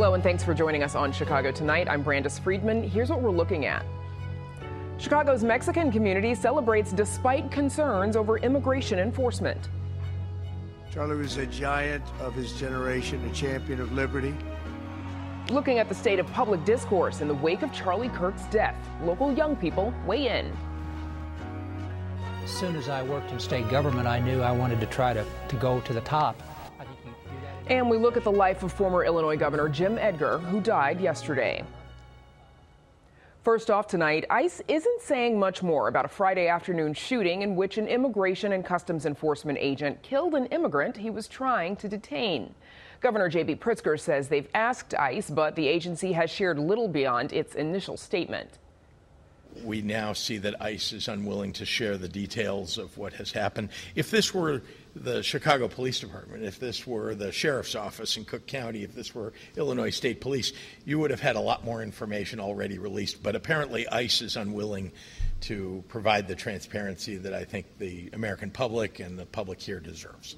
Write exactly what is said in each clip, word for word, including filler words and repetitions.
Hello and thanks for joining us on Chicago Tonight. I'm Brandis Friedman. Here's what we're looking at. Chicago's Mexican community celebrates despite concerns over immigration enforcement. Charlie was a giant of his generation, a champion of liberty. Looking at the state of public discourse in the wake of Charlie Kirk's death, local young people weigh in. As soon as I worked in state government, I knew I wanted to try to, to go to the top. And we look at the life of former Illinois Governor Jim Edgar, who died yesterday. First off tonight, ICE isn't saying much more about a Friday afternoon shooting in which an Immigration and Customs Enforcement agent killed an immigrant he was trying to detain. Governor J B Pritzker says they've asked ICE, but the agency has shared little beyond its initial statement. We now see that ICE is unwilling to share the details of what has happened. If this were the Chicago Police Department, if this were the Sheriff's Office in Cook County, if this were Illinois State Police, you would have had a lot more information already released. But apparently ICE is unwilling to provide the transparency that I think the American public and the public here deserves.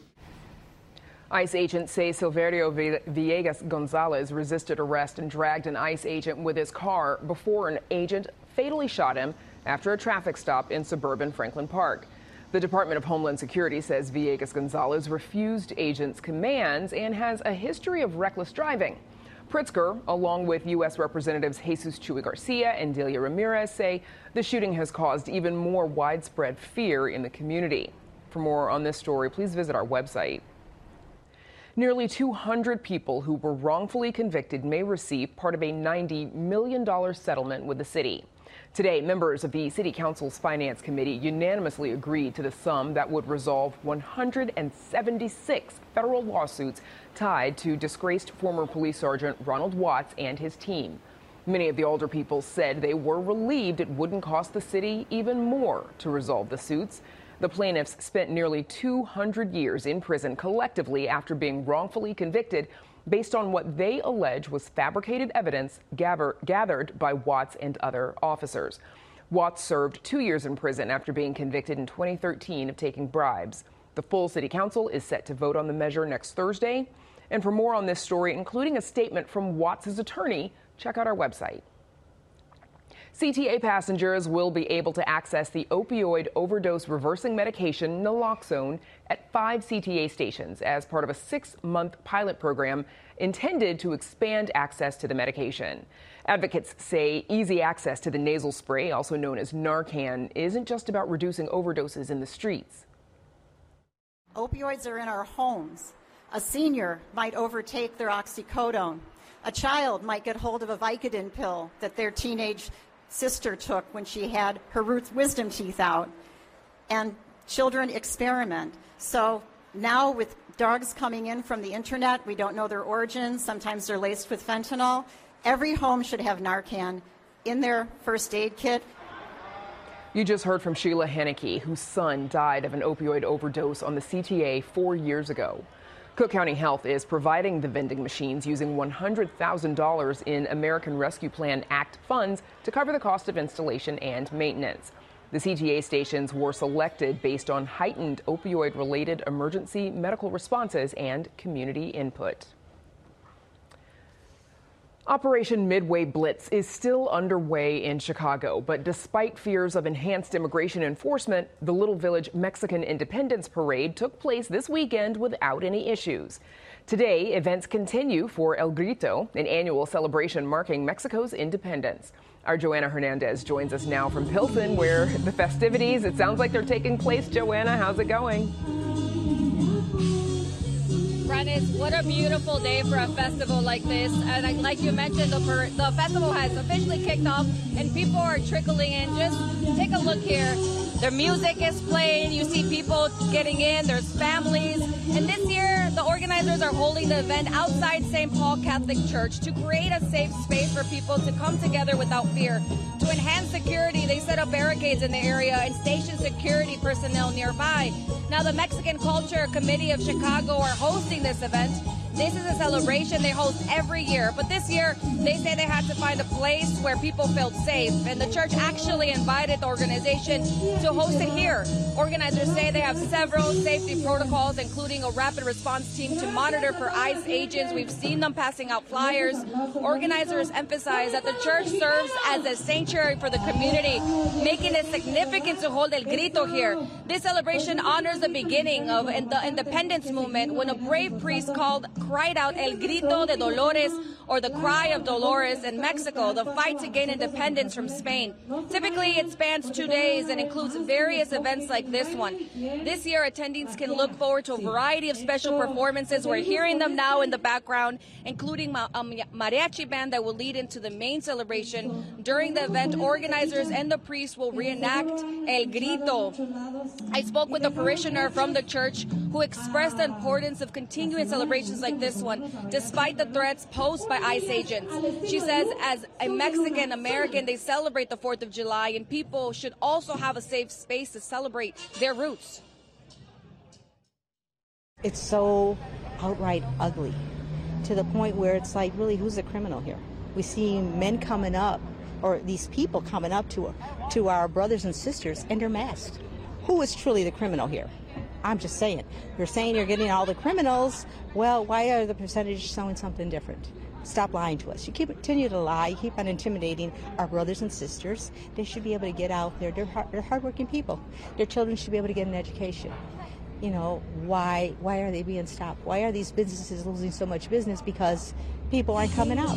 ICE agents say Silverio Villegas Gonzalez resisted arrest and dragged an ICE agent with his car before an agent fatally shot him after a traffic stop in suburban Franklin Park. The Department of Homeland Security says Villegas Gonzalez refused agents' commands and has a history of reckless driving. Pritzker, along with U S Representatives Jesus Chuy Garcia and Delia Ramirez, say the shooting has caused even more widespread fear in the community. For more on this story, please visit our website. Nearly two hundred people who were wrongfully convicted may receive part of a ninety million dollars settlement with the city. Today, members of the City Council's Finance Committee unanimously agreed to the sum that would resolve one hundred seventy-six federal lawsuits tied to disgraced former police sergeant Ronald Watts and his team. Many of the older people said they were relieved it wouldn't cost the city even more to resolve the suits. The plaintiffs spent nearly two hundred years in prison collectively after being wrongfully convicted based on what they allege was fabricated evidence gather, gathered by Watts and other officers. Watts served two years in prison after being convicted in twenty thirteen of taking bribes. The full city council is set to vote on the measure next Thursday. And for more on this story, including a statement from Watts' attorney, check out our website. C T A passengers will be able to access the opioid overdose reversing medication naloxone at five C T A stations as part of a six-month pilot program intended to expand access to the medication. Advocates say easy access to the nasal spray, also known as Narcan, isn't just about reducing overdoses in the streets. Opioids are in our homes. A senior might overtake their oxycodone. A child might get hold of a Vicodin pill that their teenage sister took when she had her root wisdom teeth out. And children experiment. So now with drugs coming in from the internet, we don't know their origins. Sometimes they're laced with fentanyl. Every home should have Narcan in their first aid kit. You just heard from Sheila Henneke, whose son died of an opioid overdose on the C T A four years ago. Cook County Health is providing the vending machines using one hundred thousand dollars in American Rescue Plan Act funds to cover the cost of installation and maintenance. The C T A stations were selected based on heightened opioid-related emergency medical responses and community input. Operation Midway Blitz is still underway in Chicago, but despite fears of enhanced immigration enforcement, the Little Village Mexican Independence Parade took place this weekend without any issues. Today, events continue for El Grito, an annual celebration marking Mexico's independence. Our Joanna Hernandez joins us now from Pilsen, where the festivities, it sounds like they're taking place. Joanna, how's it going? Brandis, what a beautiful day for a festival like this. And like you mentioned, the, the festival has officially kicked off and people are trickling in. Just take a look here. The music is playing. You see people getting in. There's families. And this year, the organizers are holding the event outside Saint Paul Catholic Church to create a safe space for people to come together without fear. To enhance security, they set up barricades in the area and station security personnel nearby. Now, the Mexican Culture Committee of Chicago are hosting this event. This is a celebration they host every year, but this year they say they had to find a place where people felt safe, and the church actually invited the organization to host it here. Organizers say they have several safety protocols, including a rapid response team to monitor for ICE agents. We've seen them passing out flyers. Organizers emphasize that the church serves as a sanctuary for the community, making it significant to hold El Grito here. This celebration honors the beginning of the independence movement when a brave priest called cried out El Grito de Dolores, or the cry of Dolores, in Mexico, the fight to gain independence from Spain. Typically, it spans two days and includes various events like this one. This year, attendees can look forward to a variety of special performances. We're hearing them now in the background, including a mariachi band that will lead into the main celebration. During the event, organizers and the priest will reenact El Grito. I spoke with a parishioner from the church who expressed the importance of continuing celebrations like this one, despite the threats posed by ICE agents. She says, as a Mexican American, they celebrate the fourth of July, and people should also have a safe space to celebrate their roots. It's so outright ugly, to the point where it's like, really, who's the criminal here? We see men coming up, or these people coming up to, to our brothers and sisters, and they're masked. Who is truly the criminal here? I'm just saying. You're saying you're getting all the criminals. Well, why are the percentages showing something different? Stop lying to us. You keep continue to lie. You keep on intimidating our brothers and sisters. They should be able to get out there. They're, hard, they're hardworking people. Their children should be able to get an education. You know, why why are they being stopped? Why are these businesses losing so much business? Because people aren't coming out.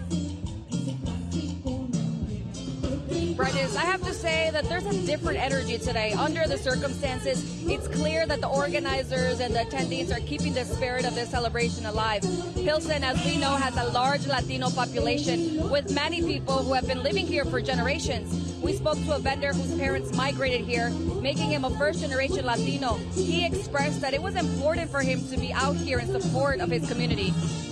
Brightness, I have to say that there's a different energy today. Under the circumstances, it's clear that the organizers and the attendees are keeping the spirit of this celebration alive. Pilsen, as we know, has a large Latino population with many people who have been living here for generations. We spoke to a vendor whose parents migrated here, making him a first-generation Latino. He expressed that it was important for him to be out here in support of his community.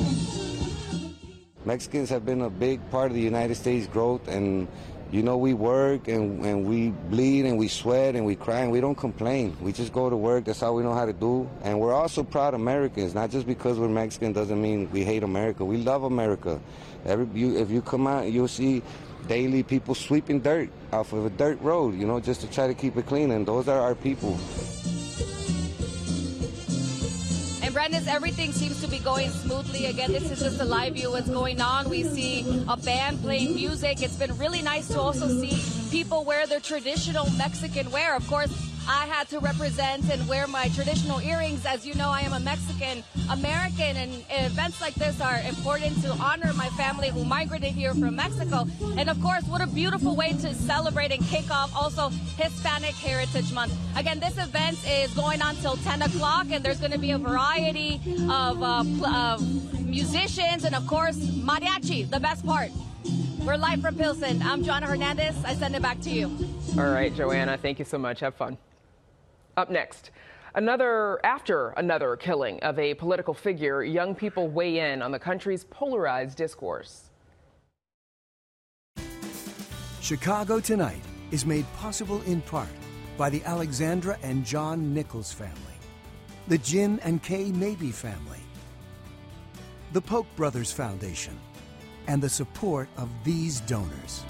Mexicans have been a big part of the United States growth, and you know, we work and, and we bleed and we sweat and we cry and we don't complain. We just go to work. That's all we know how to do. And we're also proud Americans. Not just because we're Mexican doesn't mean we hate America. We love America. Every, you, if you come out, you'll see daily people sweeping dirt off of a dirt road, you know, just to try to keep it clean. And those are our people. Brandis, everything seems to be going smoothly. Again, this is just a live view what's going on. We see a band playing music. It's been really nice to also see people wear their traditional Mexican wear. Of course, I had to represent and wear my traditional earrings. As you know, I am a Mexican American, and events like this are important to honor my family who migrated here from Mexico. And of course, what a beautiful way to celebrate and kick off also Hispanic Heritage Month. Again, this event is going on till ten o'clock, and there's going to be a variety of uh, uh, musicians and, of course, mariachi, the best part. We're live from Pilsen. I'm Joanna Hernandez. I send it back to you. All right, Joanna, thank you so much. Have fun. Up next, another after another killing of a political figure, young people weigh in on the country's polarized discourse. Chicago Tonight is made possible in part by the Alexandra and John Nichols family, the Jim and Kay Mabey family, the Polk Brothers Foundation, and the support of these donors.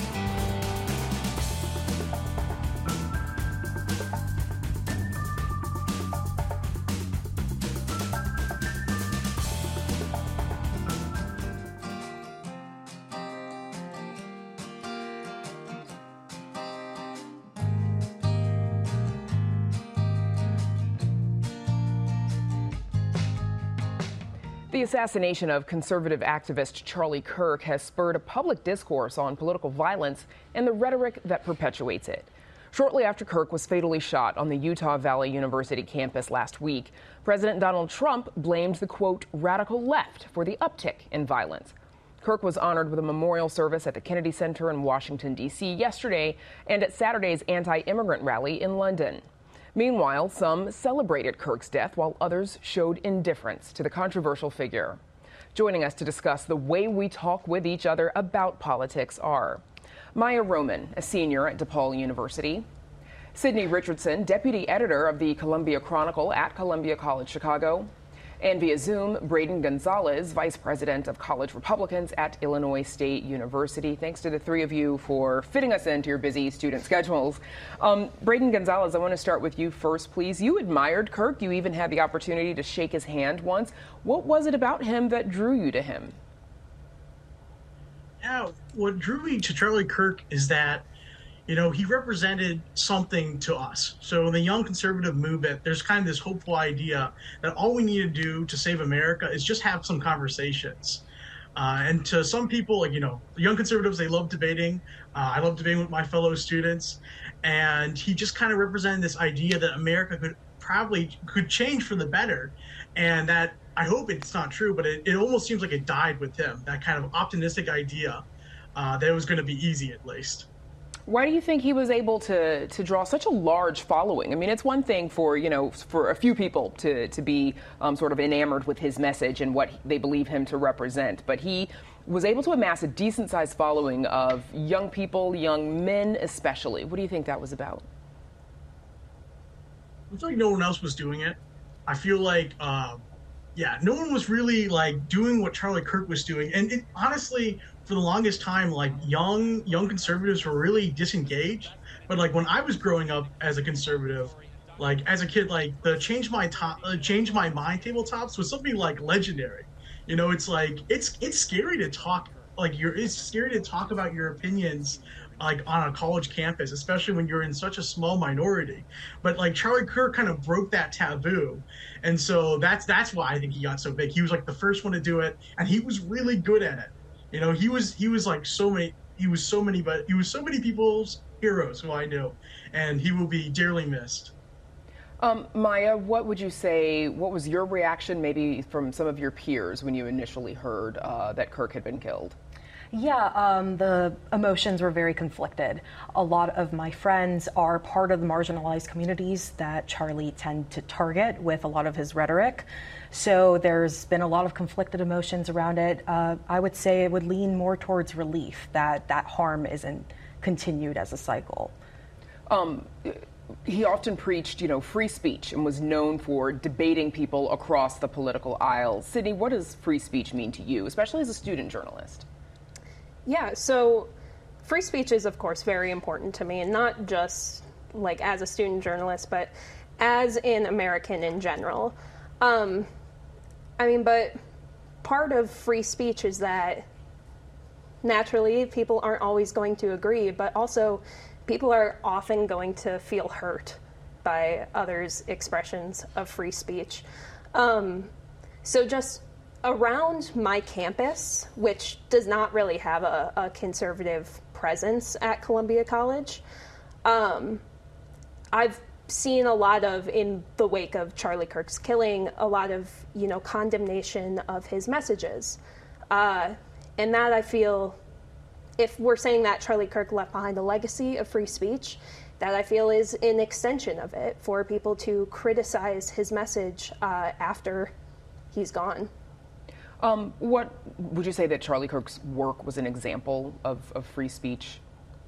The assassination of conservative activist Charlie Kirk has spurred a public discourse on political violence and the rhetoric that perpetuates it. Shortly after Kirk was fatally shot on the Utah Valley University campus last week, President Donald Trump blamed the, quote, radical left for the uptick in violence. Kirk was honored with a memorial service at the Kennedy Center in Washington, D C yesterday and at Saturday's anti-immigrant rally in London. Meanwhile, some celebrated Kirk's death while others showed indifference to the controversial figure. Joining us to discuss the way we talk with each other about politics are Maya Roman, a senior at DePaul University, Sydney Richardson, deputy editor of the Columbia Chronicle at Columbia College Chicago, And via Zoom, Braden Gonzalez, Vice President of College Republicans at Illinois State University. Thanks to the three of you for fitting us into your busy student schedules. Um, Braden Gonzalez, I want to start with you first, please. You admired Kirk. You even had the opportunity to shake his hand once. What was it about him that drew you to him? Yeah, what drew me to Charlie Kirk is that, you know, he represented something to us. So in the young conservative movement, there's kind of this hopeful idea that all we need to do to save America is just have some conversations. Uh, and to some people, like, you know, young conservatives, they love debating. Uh, I love debating with my fellow students. And he just kind of represented this idea that America could probably could change for the better. And that, I hope it's not true, but it, it almost seems like it died with him, that kind of optimistic idea uh, that it was going to be easy at least. Why do you think he was able to to draw such a large following? I mean, it's one thing for, you know, for a few people to, to be um, sort of enamored with his message and what they believe him to represent, but he was able to amass a decent-sized following of young people, young men especially. What do you think that was about? I feel like no one else was doing it. I feel like, uh, yeah, no one was really, like, doing what Charlie Kirk was doing. And it, honestly, for the longest time, like, young young conservatives were really disengaged. But, like, when I was growing up as a conservative, like, as a kid, like, the Change My top, uh, Change My Mind tabletops was something, like, legendary. You know, it's, like, it's it's scary to talk, like, you're, it's scary to talk about your opinions, like, on a college campus, especially when you're in such a small minority. But, like, Charlie Kirk kind of broke that taboo. And so that's that's why I think he got so big. He was, like, the first one to do it, and he was really good at it. You know, he was he was like so many he was so many but he was so many people's heroes who I knew, and he will be dearly missed. Um, Maya, what would you say? What was your reaction, maybe from some of your peers, when you initially heard uh, that Kirk had been killed? Yeah, um, the emotions were very conflicted. A lot of my friends are part of the marginalized communities that Charlie tend to target with a lot of his rhetoric. So there's been a lot of conflicted emotions around it. Uh, I would say it would lean more towards relief that that harm isn't continued as a cycle. Um, he often preached, you know, free speech and was known for debating people across the political aisle. Sydney, what does free speech mean to you, especially as a student journalist? Yeah, so free speech is, of course, very important to me, and not just like as a student journalist, but as an American in general. Um, I mean, but part of free speech is that naturally people aren't always going to agree, but also people are often going to feel hurt by others' expressions of free speech. Um, so just around my campus, which does not really have a, a conservative presence at Columbia College, um, I've seen a lot of, in the wake of Charlie Kirk's killing, a lot of, you know, condemnation of his messages. Uh, and that, I feel, if we're saying that Charlie Kirk left behind a legacy of free speech, that I feel is an extension of it for people to criticize his message uh, after he's gone. Um, what would you say that Charlie Kirk's work was an example of, of free speech?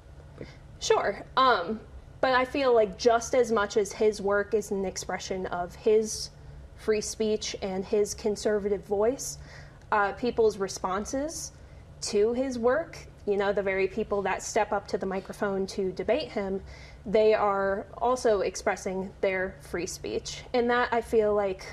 Sure. Um, but I feel like just as much as his work is an expression of his free speech and his conservative voice, uh, people's responses to his work, you know, the very people that step up to the microphone to debate him, they are also expressing their free speech. And that, I feel like,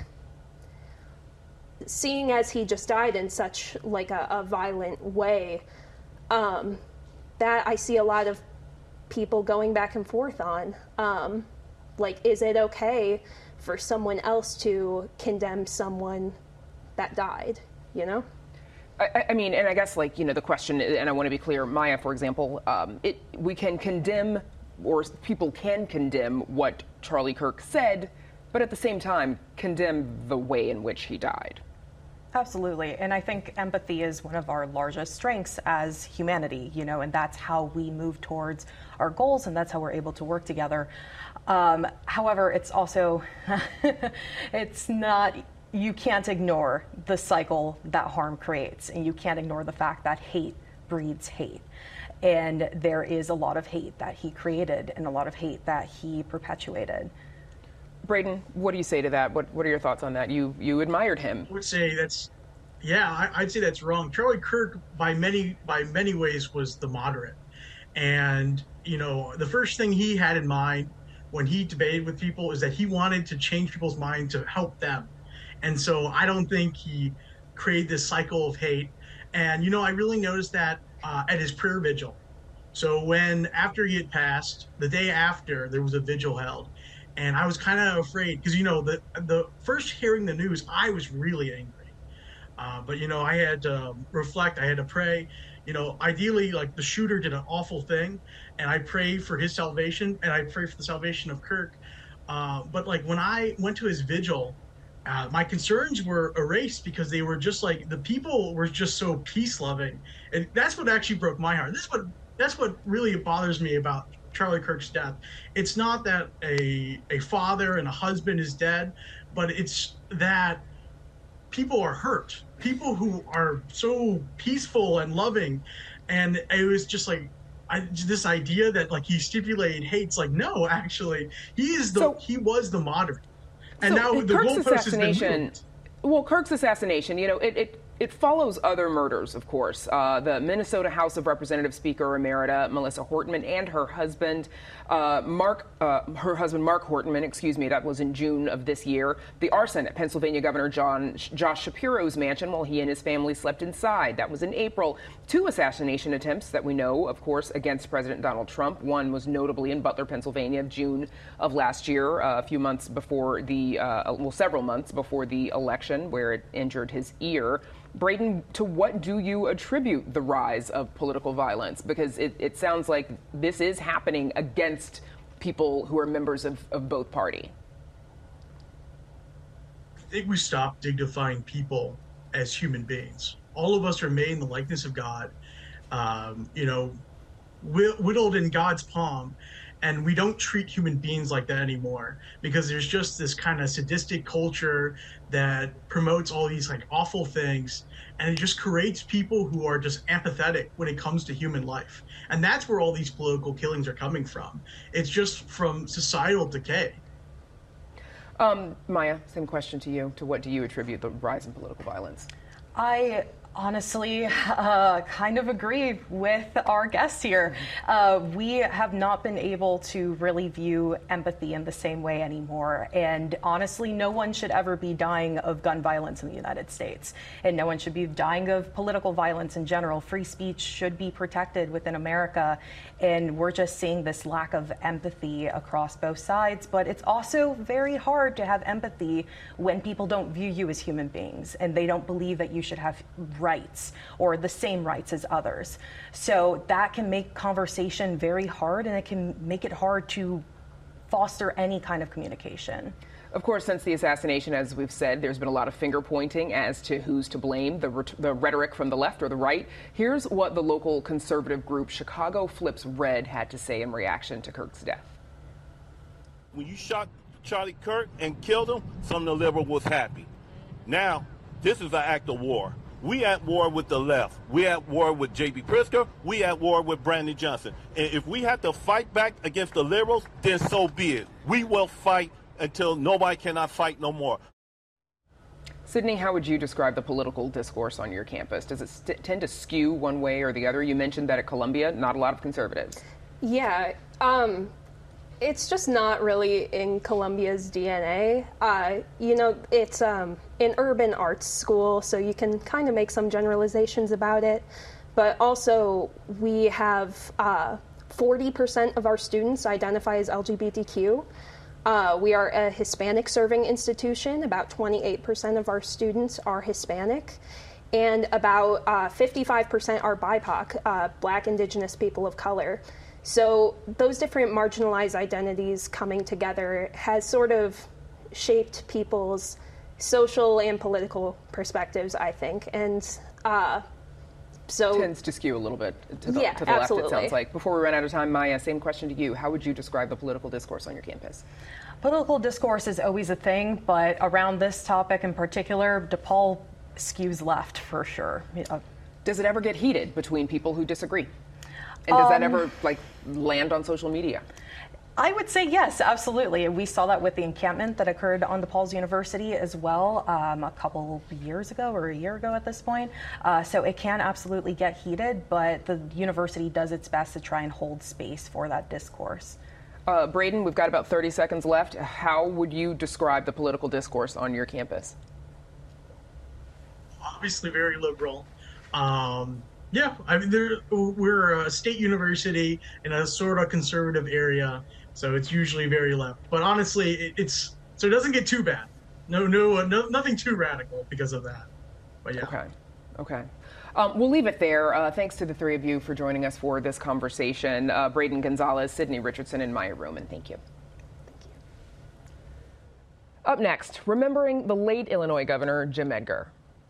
seeing as he just died in such like a, a violent way, um, that I see a lot of people going back and forth on. Um, like, is it okay for someone else to condemn someone that died, you know? I, I mean, and I guess, like, you know, the question, and I want to be clear, Maya, for example, um, it, we can condemn, or people can condemn what Charlie Kirk said, but at the same time, condemn the way in which he died. Absolutely. And I think empathy is one of our largest strengths as humanity, you know, and that's how we move towards our goals, and that's how we're able to work together. Um, however, it's also, it's not, you can't ignore the cycle that harm creates, and you can't ignore the fact that hate breeds hate. And there is a lot of hate that he created and a lot of hate that he perpetuated. Braden, what do you say to that? What What are your thoughts on that? You you admired him. I would say that's, yeah, I, I'd say that's wrong. Charlie Kirk, by many by many ways, was the moderate, and you know, the first thing he had in mind when he debated with people is that he wanted to change people's mind to help them, and so I don't think he created this cycle of hate. And you know, I really noticed that uh, at his prayer vigil. So when after he had passed, the day after, there was a vigil held. And I was kind of afraid because, you know, the the first hearing the news, I was really angry. Uh, but, you know, I had to reflect. I had to pray. You know, ideally, like the shooter did an awful thing. And I prayed for his salvation. And I prayed for the salvation of Kirk. Uh, but like when I went to his vigil, uh, my concerns were erased because they were just like the people were just so peace loving. And that's what actually broke my heart. This is what that's what really bothers me about Charlie Kirk's death. It's not that a a father and a husband is dead, but it's that people are hurt. People who are so peaceful and loving, and it was just like I, this idea that like he stipulated hates. Like no, actually, he is the so, he was the moderate, and so now the goalpost has been moved. Well, Kirk's assassination, you know, it. it It follows other murders, of course. Uh, the Minnesota House of Representatives Speaker Emerita Melissa Hortman and her husband, uh, Mark, uh, her husband Mark Hortman, excuse me, that was in June of this year. The arson at Pennsylvania Governor John Josh Shapiro's mansion while he and his family slept inside. That was in April. Two assassination attempts that we know, of course, against President Donald Trump. One was notably in Butler, Pennsylvania, June of last year, uh, a few months before the, uh, well, several months before the election, where it injured his ear. Braden, to what do you attribute the rise of political violence? Because it, it sounds like this is happening against people who are members of, of both party. I think we stop dignifying people as human beings. All of us are made in the likeness of God, um, you know, whittled in God's palm. And we don't treat human beings like that anymore because there's just this kind of sadistic culture that promotes all these like awful things. And it just creates people who are just apathetic when it comes to human life. And that's where all these political killings are coming from. It's just from societal decay. Um, Maya, same question to you. To what do you attribute the rise in political violence? I honestly uh, kind of agree with our guests here. Uh, we have not been able to really view empathy in the same way anymore. And honestly, no one should ever be dying of gun violence in the United States. And no one should be dying of political violence in general. Free speech should be protected within America. And we're just seeing this lack of empathy across both sides. But it's also very hard to have empathy when people don't view you as human beings and they don't believe that you should have rights or the same rights as others. So that can make conversation very hard, and it can make it hard to foster any kind of communication. Of course, since the assassination, as we've said, there's been a lot of finger pointing as to who's to blame, the, ret- the rhetoric from the left or the right. Here's what the local conservative group Chicago Flips Red had to say in reaction to Kirk's death. When you shot Charlie Kirk and killed him, some of the liberals was happy. Now, this is an act of war. We at war with the left. We at war with J B Pritzker. We at war with Brandon Johnson. And if we have to fight back against the liberals, then so be it. We will fight until nobody cannot fight no more. Sydney, how would you describe the political discourse on your campus? Does it st- tend to skew one way or the other? You mentioned that at Columbia, not a lot of conservatives. Yeah, um, it's just not really in Columbia's D N A. Uh, you know, it's um, an urban arts school, so you can kind of make some generalizations about it. But also, we have uh, forty percent of our students identify as L G B T Q. Uh, we are a Hispanic serving institution. About twenty-eight percent of our students are Hispanic. And about uh, fifty-five percent are B I P O C, uh, Black, Indigenous, people of color. So those different marginalized identities coming together has sort of shaped people's social and political perspectives, I think. And uh, so... Tends to skew a little bit to the, yeah, to the left, it sounds like. Before we run out of time, Maya, same question to you. How would you describe the political discourse on your campus? Political discourse is always a thing, but around this topic in particular, DePaul skews left for sure. Does it ever get heated between people who disagree? And does um, that ever like land on social media? I would say yes, absolutely. We saw that with the encampment that occurred on DePaul's University as well um, a couple years ago or a year ago at this point. Uh, so it can absolutely get heated, but the university does its best to try and hold space for that discourse. Uh, Braden, we've got about thirty seconds left. How would you describe the political discourse on your campus? Obviously very liberal. Um, yeah, I mean, there, we're a state university in a sort of conservative area. So it's usually very left, but honestly, it, it's so it doesn't get too bad. No, no, no, nothing too radical because of that. But yeah. Okay, okay. Um, we'll leave it there. Uh, thanks to the three of you for joining us for this conversation. Uh, Braden Gonzalez, Sydney Richardson, and Maya Ruman. Thank you. Thank you. Up next, remembering the late Illinois Governor Jim Edgar.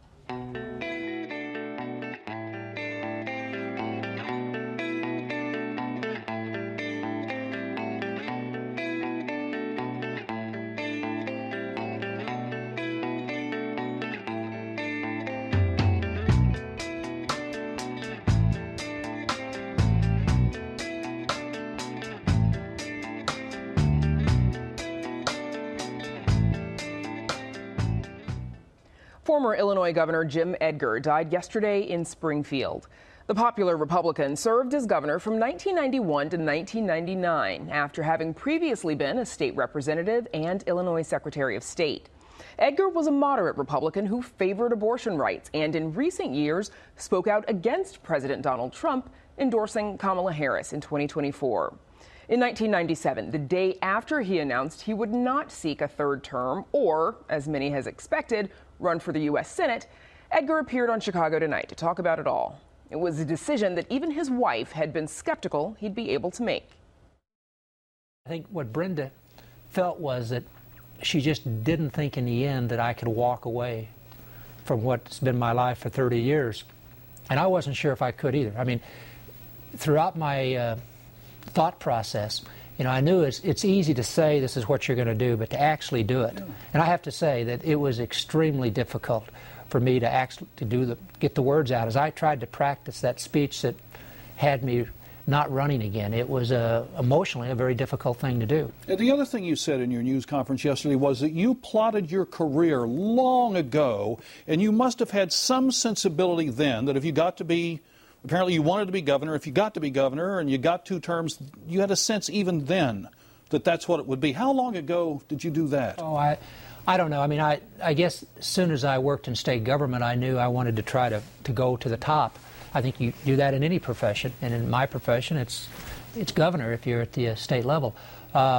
Former Illinois Governor Jim Edgar died yesterday in Springfield. The popular Republican served as governor from nineteen ninety-one to nineteen ninety-nine after having previously been a state representative and Illinois Secretary of State. Edgar was a moderate Republican who favored abortion rights and in recent years spoke out against President Donald Trump, endorsing Kamala Harris in twenty twenty-four. In nineteen ninety-seven, the day after he announced he would not seek a third term or, as many has expected, run for the U S Senate, Edgar appeared on Chicago Tonight to talk about it all. It was a decision that even his wife had been skeptical he'd be able to make. I think what Brenda felt was that she just didn't think in the end that I could walk away from what's been my life for thirty years. And I wasn't sure if I could either. I mean, throughout my uh, thought process, you know, I knew it's, it's easy to say this is what you're going to do, but to actually do it. And I have to say that it was extremely difficult for me to actually to do the get the words out. As I tried to practice that speech that had me not running again, it was uh, emotionally a very difficult thing to do. And the other thing you said in your news conference yesterday was that you plotted your career long ago, and you must have had some sensibility then that if you got to be apparently you wanted to be governor. If you got to be governor and you got two terms, you had a sense even then that that's what it would be. How long ago did you do that? Oh, I, I don't know. I mean, I, I guess as soon as I worked in state government, I knew I wanted to try to, to go to the top. I think you do that in any profession, and in my profession, it's, it's governor if you're at the uh, state level. Uh,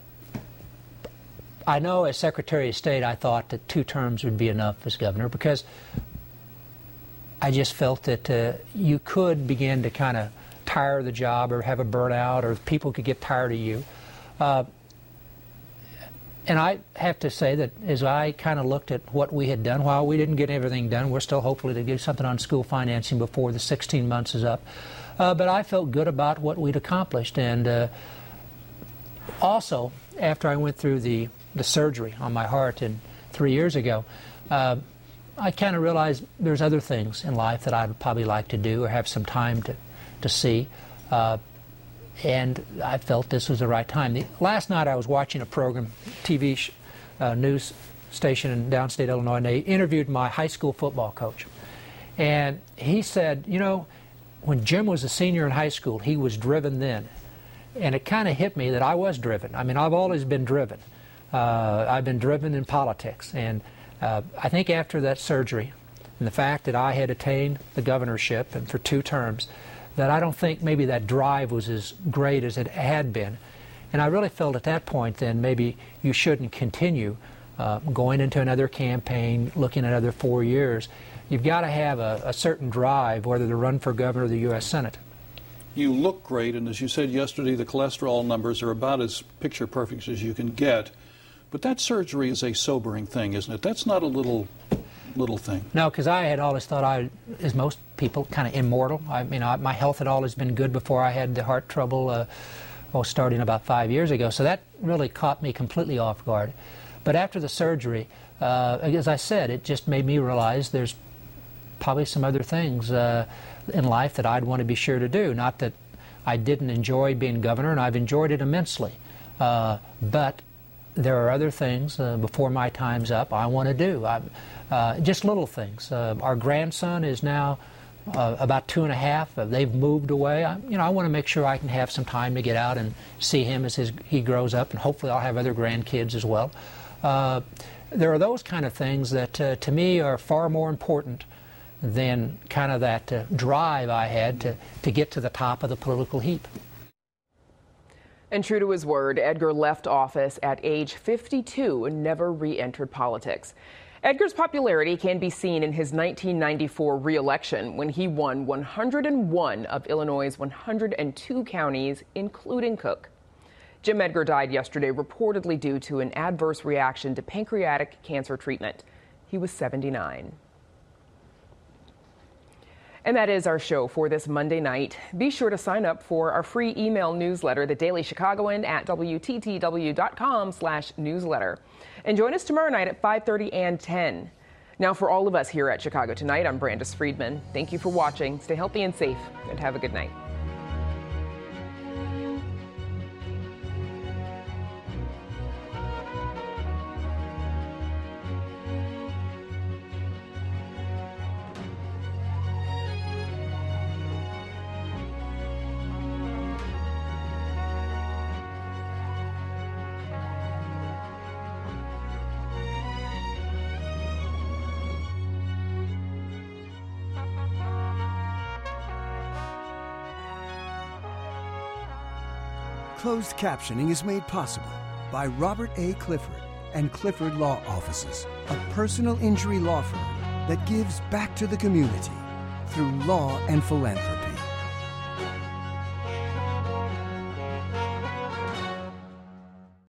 I know as Secretary of State, I thought that two terms would be enough as governor because I just felt that uh, you could begin to kind of tire the job or have a burnout, or people could get tired of you. Uh, and I have to say that as I kind of looked at what we had done, while we didn't get everything done, we're still hopefully to do something on school financing before the sixteen months is up. Uh, but I felt good about what we'd accomplished. And uh, also, after I went through the, the surgery on my heart in three years ago, uh, I kind of realized there's other things in life that I'd probably like to do or have some time to, to see. Uh, and I felt this was the right time. The, last night I was watching a program, T V sh uh, news station in downstate Illinois, and they interviewed my high school football coach. And he said, you know, when Jim was a senior in high school, he was driven then. And it kind of hit me that I was driven. I mean, I've always been driven. Uh, I've been driven in politics. And Uh, I think after that surgery and the fact that I had attained the governorship and for two terms, that I don't think maybe that drive was as great as it had been. And I really felt at that point then maybe you shouldn't continue uh, going into another campaign, looking at another four years. You've got to have a, a certain drive whether to run for governor of the U S Senate. You look great, and as you said yesterday, the cholesterol numbers are about as picture perfect as you can get. But that surgery is a sobering thing, isn't it? That's not a little little thing. No, because I had always thought I, as most people, kind of immortal. I mean, I, my health had always been good before I had the heart trouble, uh, well, starting about five years ago. So that really caught me completely off guard. But after the surgery, uh, as I said, it just made me realize there's probably some other things uh, in life that I'd want to be sure to do. Not that I didn't enjoy being governor, and I've enjoyed it immensely. Uh, but there are other things uh, before my time's up I want to do. I, uh, just little things. Uh, our grandson is now uh, about two and a half. Uh, they've moved away. I, you know, I want to make sure I can have some time to get out and see him as his, he grows up, and hopefully I'll have other grandkids as well. Uh, there are those kind of things that, uh, to me, are far more important than kind of that uh, drive I had to, to get to the top of the political heap. And true to his word, Edgar left office at age fifty-two and never re-entered politics. Edgar's popularity can be seen in his nineteen ninety-four re-election when he won one hundred one of Illinois' one hundred two counties, including Cook. Jim Edgar died yesterday, reportedly due to an adverse reaction to pancreatic cancer treatment. He was seventy-nine. And that is our show for this Monday night. Be sure to sign up for our free email newsletter, The Daily Chicagoan, at W T T W dot com slash newsletter. And join us tomorrow night at five thirty and ten. Now, for all of us here at Chicago Tonight, I'm Brandis Friedman. Thank you for watching. Stay healthy and safe, and have a good night. Closed captioning is made possible by Robert A. Clifford and Clifford Law Offices, a personal injury law firm that gives back to the community through law and philanthropy.